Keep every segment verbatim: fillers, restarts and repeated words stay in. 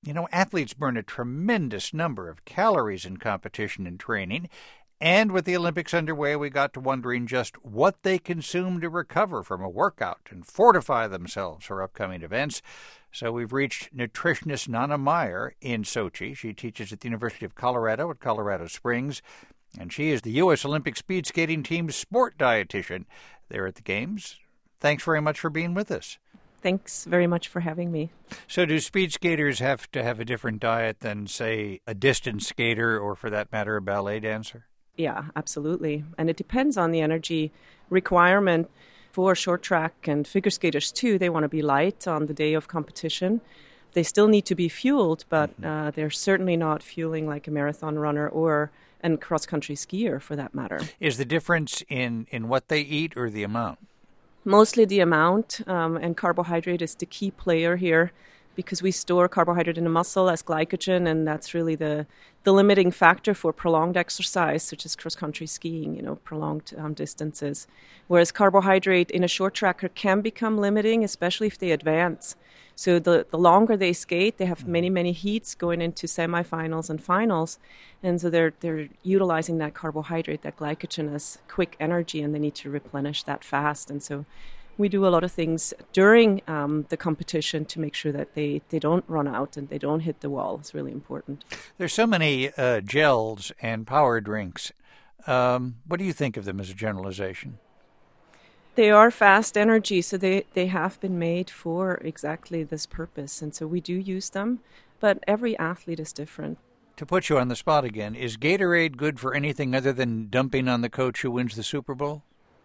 You know, athletes burn a tremendous number of calories in competition and training. And with the Olympics underway, we got to wondering just what they consume to recover from a workout and fortify themselves for upcoming events. So we've reached nutritionist Nana Meyer in Sochi. She teaches at the University of Colorado at Colorado Springs, and she is the U S Olympic speed skating team's sport dietitian there at the Games. Thanks very much for being with us. Thanks very much for having me. So do speed skaters have to have a different diet than, say, a distance skater or, for that matter, a ballet dancer? Yeah, absolutely. And it depends on the energy requirement for short track and figure skaters, too. They want to be light on the day of competition. They still need to be fueled, but uh, they're certainly not fueling like a marathon runner or a cross-country skier, for that matter. Is the difference in, in what they eat or the amount? Mostly the amount, um, and carbohydrate is the key player here because we store carbohydrate in the muscle as glycogen, and that's really the, the limiting factor for prolonged exercise, such as cross-country skiing, you know, prolonged um, distances. Whereas carbohydrate in a short tracker can become limiting, especially if they advance. So the, the longer they skate, they have many, many heats going into semifinals and finals. And so they're they're utilizing that carbohydrate, that glycogen as quick energy, and they need to replenish that fast. And so we do a lot of things during um, the competition to make sure that they, they don't run out and they don't hit the wall. It's really important. There's so many uh, gels and power drinks. Um, what do you think of them as a generalization? They are fast energy, so they, they have been made for exactly this purpose. And so we do use them, but every athlete is different. To put you on the spot again, is Gatorade good for anything other than dumping on the coach who wins the Super Bowl?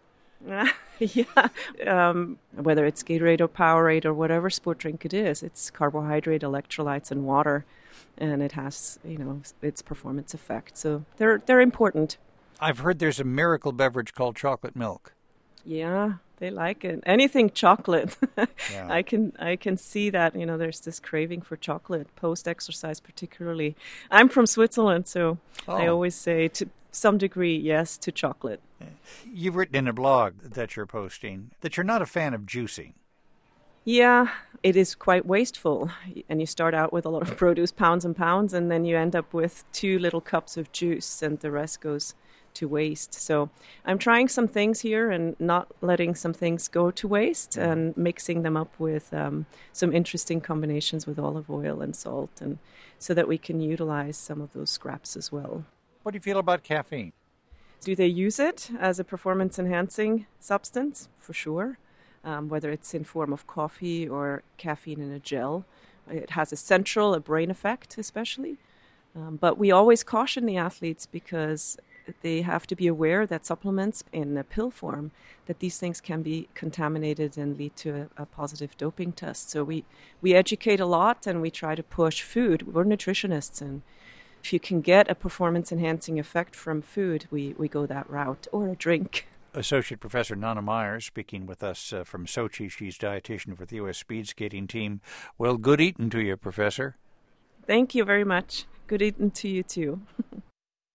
yeah. Um, whether it's Gatorade or Powerade or whatever sport drink it is, it's carbohydrate, electrolytes, and water. And it has, you know, its performance effect. So they're they're important. I've heard there's a miracle beverage called chocolate milk. Yeah, they like it. Anything chocolate. Yeah. I can I can see that, you know, there's this craving for chocolate post-exercise particularly. I'm from Switzerland, so oh. I always say to some degree yes to chocolate. You've written in a blog that you're posting that you're not a fan of juicing. Yeah, it is quite wasteful. And you start out with a lot of produce, pounds and pounds, and then you end up with two little cups of juice and the rest goes to waste. So I'm trying some things here and not letting some things go to waste and mixing them up with um, some interesting combinations with olive oil and salt, and so that we can utilize some of those scraps as well. What do you feel about caffeine? Do they use it as a performance-enhancing substance? For sure. Um, whether it's in form of coffee or caffeine in a gel. It has a central, a brain effect especially. Um, but we always caution the athletes because they have to be aware that supplements in a pill form, that these things can be contaminated and lead to a, a positive doping test. So we, we educate a lot and we try to push food. We're nutritionists, and if you can get a performance-enhancing effect from food, we, we go that route, or a drink. Associate Professor Nana Meyer speaking with us uh, from Sochi. She's dietitian for the U S speed skating team. Well, good eating to you, Professor. Thank you very much. Good eating to you, too.